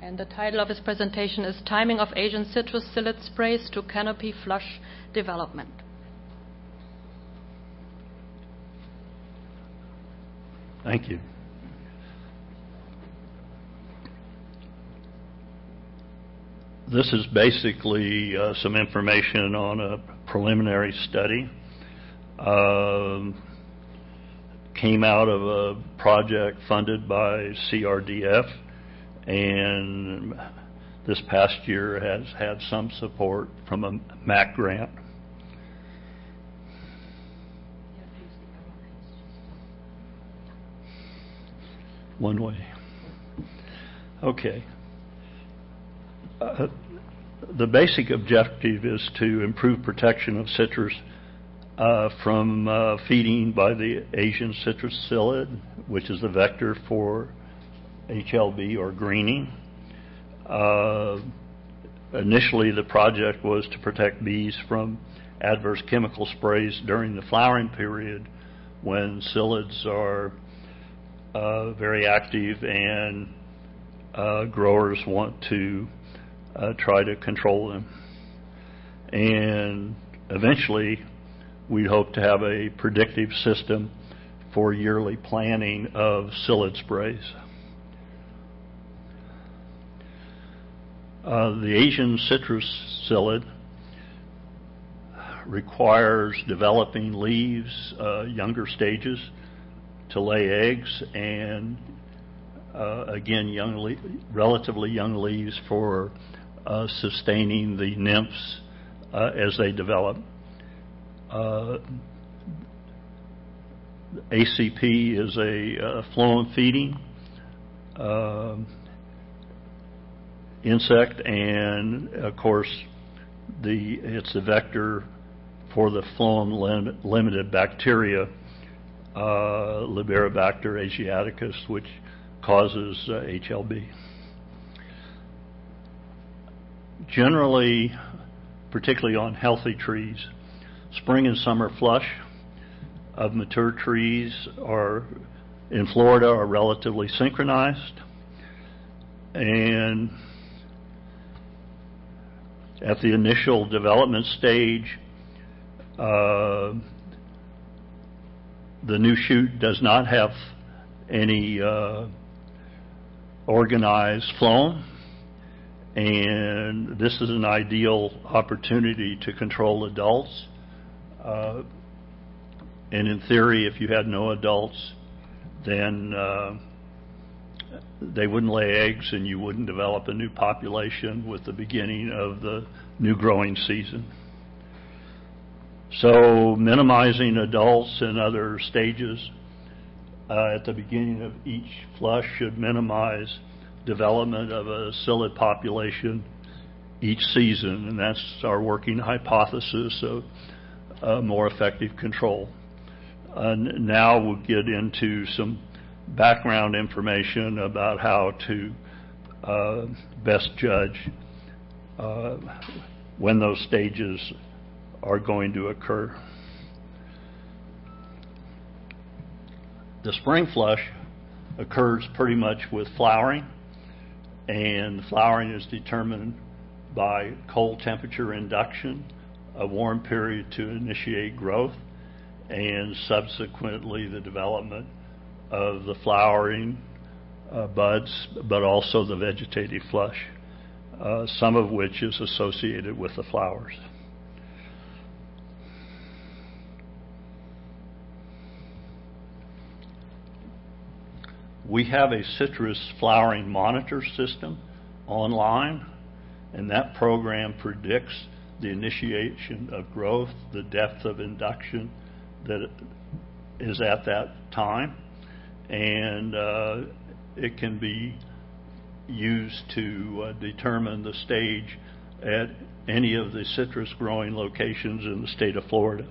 And the title of his presentation is Timing of Asian Citrus Psyllid Sprays to Canopy Flush Development. Thank you. This is basically some information on a preliminary study. Came out of a project funded by CRDF, and this past year has had some support from a MAC grant. One way. Okay. The basic objective is to improve protection of citrus from feeding by the Asian citrus psyllid, which is the vector for HLB or greening. Initially, the project was to protect bees from adverse chemical sprays during the flowering period when psyllids are very active and growers want to try to control them. And eventually, we hope to have a predictive system for yearly planning of psyllid sprays. The Asian citrus psyllid requires developing leaves, younger stages, to lay eggs, and again, relatively young leaves for sustaining the nymphs as they develop. ACP is a phloem feeding insect, and of course it's the vector for the phloem limited bacteria, Liberibacter asiaticus, which causes HLB. Generally, particularly on healthy trees, spring and summer flush of mature trees are in Florida are relatively synchronized, and at the initial development stage, the new shoot does not have any organized phloem, and this is an ideal opportunity to control adults. And in theory, if you had no adults, then they wouldn't lay eggs and you wouldn't develop a new population with the beginning of the new growing season. So minimizing adults and other stages at the beginning of each flush should minimize development of a psyllid population each season, and that's our working hypothesis of more effective control. Now we'll get into some background information about how to best judge when those stages are going to occur. The spring flush occurs pretty much with flowering, and flowering is determined by cold temperature induction, a warm period to initiate growth, and subsequently the development of the flowering buds, but also the vegetative flush, some of which is associated with the flowers. We have a citrus flowering monitor system online, and that program predicts the initiation of growth, the depth of induction that is at that time, and it can be used to determine the stage at any of the citrus growing locations in the state of Florida.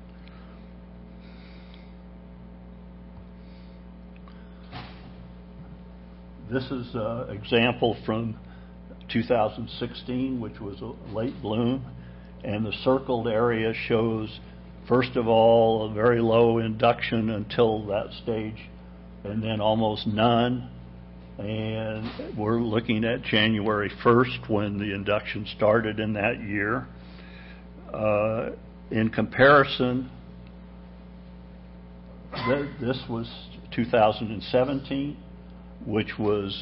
This is an example from 2016, which was a late bloom, and the circled area shows, first of all, a very low induction until that stage, and then almost none And we're looking at January 1st when the induction started in that year. In comparison, this was 2017, which was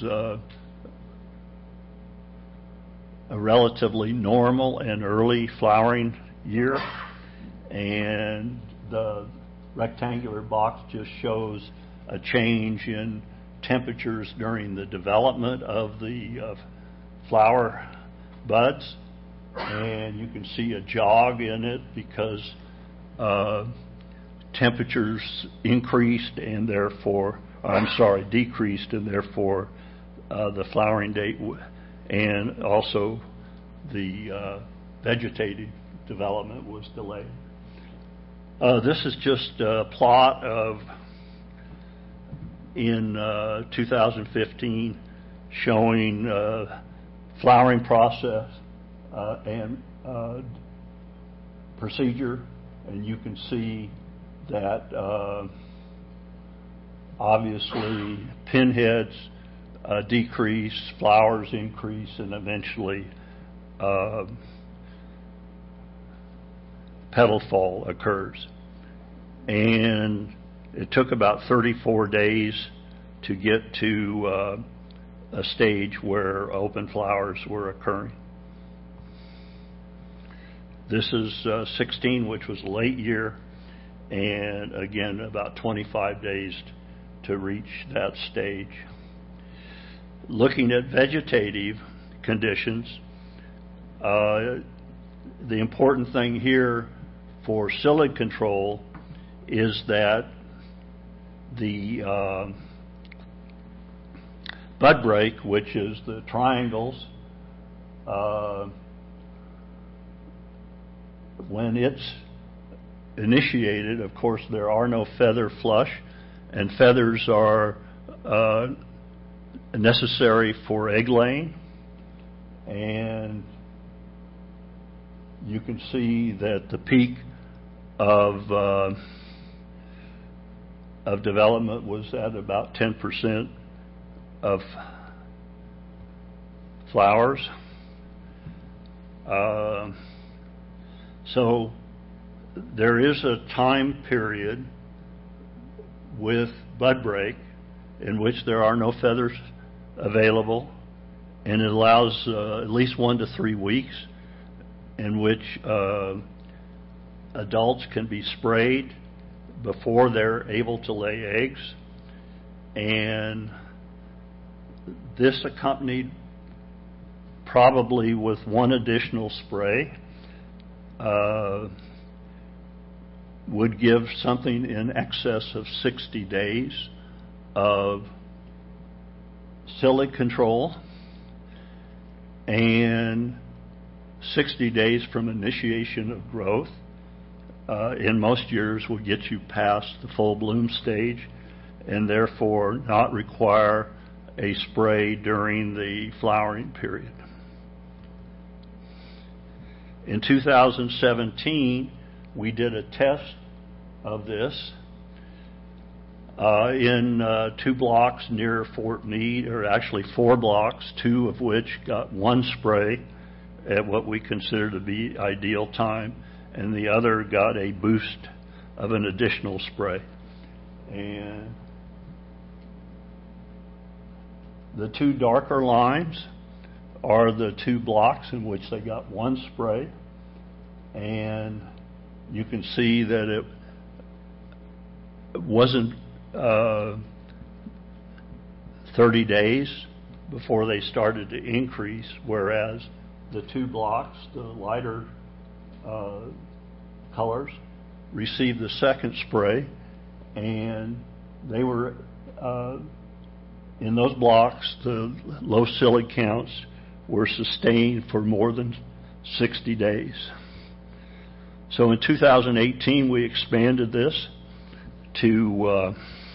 a relatively normal and early flowering year, and the rectangular box just shows a change in temperatures during the development of the flower buds, and you can see a jog in it because temperatures decreased, and therefore the flowering date and also the vegetative development was delayed. This is just a plot of in 2015 showing flowering process and procedure, and you can see that obviously pinheads decrease, flowers increase, and eventually petal fall occurs. And it took about 34 days to get to a stage where open flowers were occurring. This is 16, which was a late year, and again about 25 days to reach that stage. Looking at vegetative conditions, the important thing here for psyllid control is that the bud break, which is the triangles, when it's initiated, of course, there are no feather flush, and feathers are necessary for egg laying. And you can see that the peak of development was at about 10% of flowers. So there is a time period with bud break in which there are no feathers available, and it allows at least 1 to 3 weeks in which adults can be sprayed before they're able to lay eggs. And this accompanied probably with one additional spray would give something in excess of 60 days of psyllid control, and 60 days from initiation of growth. In most years will get you past the full bloom stage, and therefore not require a spray during the flowering period. In 2017, we did a test of this in 2 blocks near Fort Meade, or actually 4 blocks, 2 of which got 1 spray at what we consider to be ideal time, and the other got a boost of an additional spray. And the 2 darker lines are the 2 blocks in which they got 1 spray, and you can see that it wasn't 30 days before they started to increase, whereas the 2 blocks, the lighter colors, received the second spray, and they were in those blocks, the low psyllid counts were sustained for more than 60 days. So in 2018, we expanded this to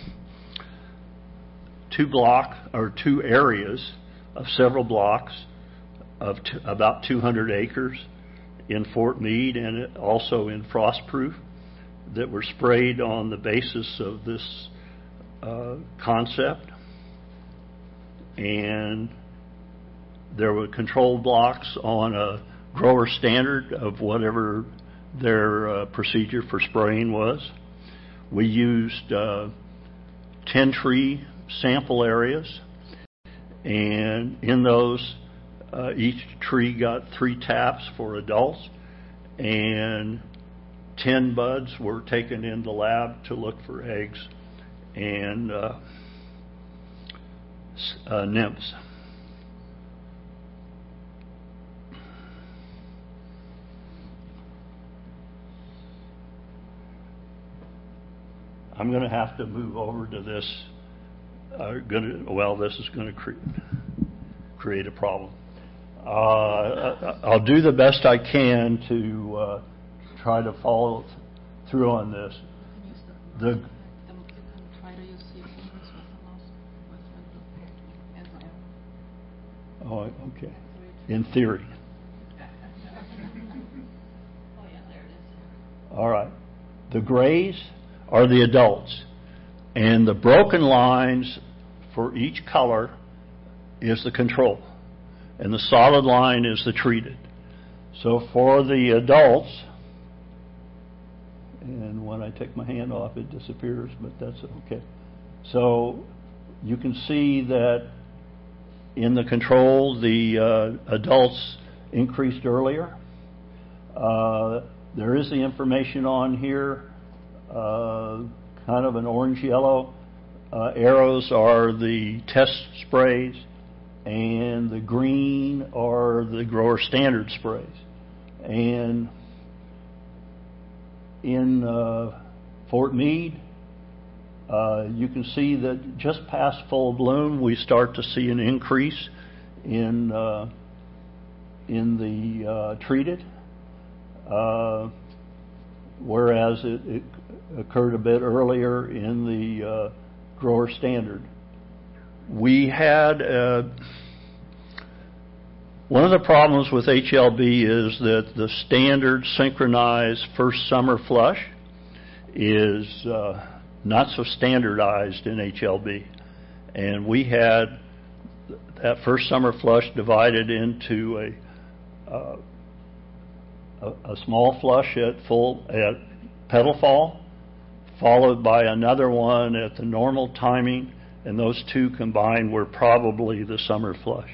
2 areas of several blocks of about 200 acres in Fort Meade, and also in Frostproof, that were sprayed on the basis of this concept. and there were control blocks on a grower standard of whatever their procedure for spraying was. We used 10 tree sample areas, and in those, each tree got 3 taps for adults, and 10 buds were taken in the lab to look for eggs and nymphs. I'm going to have to move over to this. This is going to create a problem. I'll do the best I can to try to follow through on this. You can try to use your fingers with the mouse. Oh, okay. In theory. Oh yeah, there it is. All right. The grays are the adults, and the broken lines for each color is the control, and the solid line is the treated. So for the adults, and when I take my hand off it disappears, but that's okay. So you can see that in the control the adults increased earlier. There is the information on here, kind of an orange-yellow. Arrows are the test sprays, and the green are the grower standard sprays. And in Fort Meade, you can see that just past full bloom, we start to see an increase in the treated, whereas it occurred a bit earlier in the grower standard. We had one of the problems with HLB is that the standard synchronized first summer flush is not so standardized in HLB, and we had that first summer flush divided into a small flush at petal fall, followed by another one at the normal timing, and those two combined were probably the summer flush.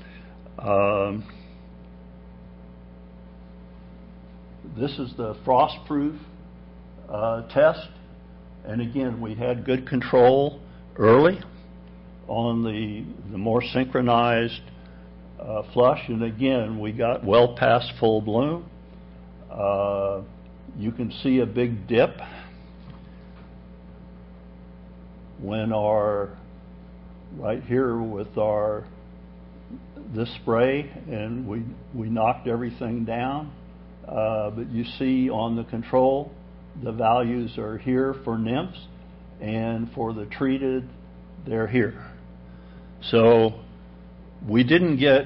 This is the frost-proof test, and again, we had good control early on the more synchronized flush, and again, we got well past full bloom. You can see a big dip when right here with this spray, and we knocked everything down, but you see on the control the values are here for nymphs, and for the treated they're here. So we didn't get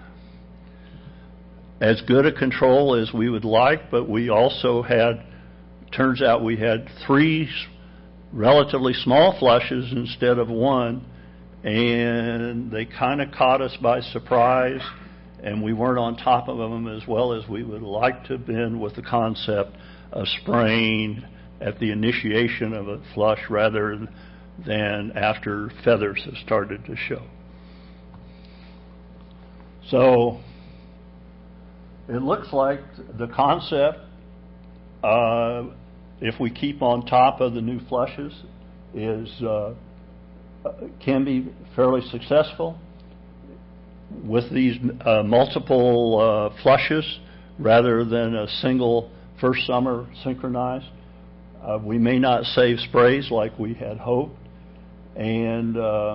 as good a control as we would like, but we also turns out we had 3 relatively small flushes instead of 1, and they kind of caught us by surprise, and we weren't on top of them as well as we would like to have been with the concept of spraying at the initiation of a flush rather than after feathers have started to show. So it looks like the concept, if we keep on top of the new flushes, can be fairly successful with these multiple flushes rather than a single first summer synchronized. We may not save sprays like we had hoped, and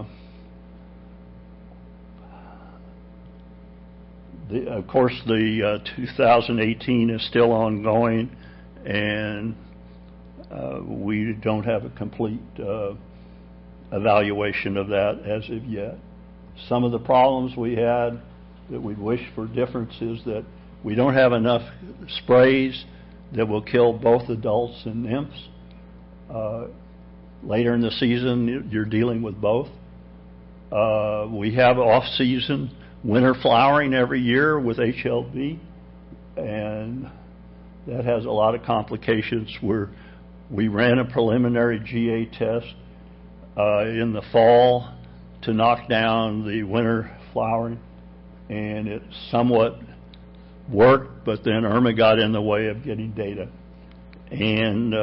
of course the 2018 is still ongoing, and we don't have a complete evaluation of that as of yet. Some of the problems we had that we wish for difference is that we don't have enough sprays that will kill both adults and nymphs. Later in the season, you're dealing with both. We have off-season winter flowering every year with HLB, and that has a lot of complications. We ran a preliminary GA test in the fall to knock down the winter flowering, and it somewhat worked, but then Irma got in the way of getting data. And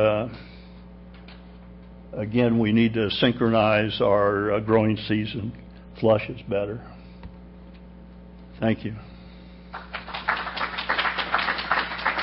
again, we need to synchronize our growing season flushes better. Thank you.